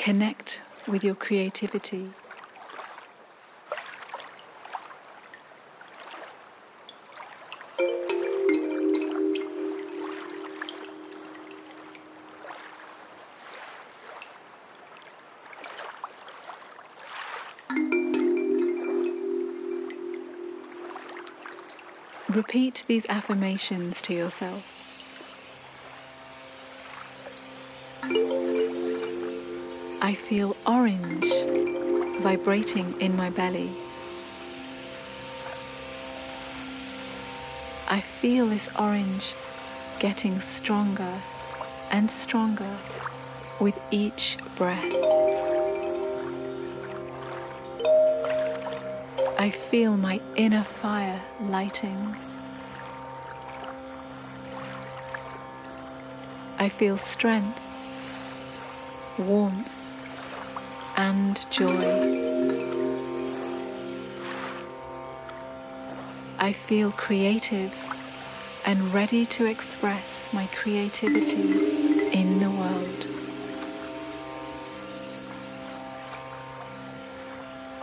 Connect with your creativity. Repeat these affirmations to yourself. I feel orange vibrating in my belly. I feel this orange getting stronger and stronger with each breath. I feel my inner fire lighting. I feel strength, warmth, and joy. I feel creative and ready to express my creativity.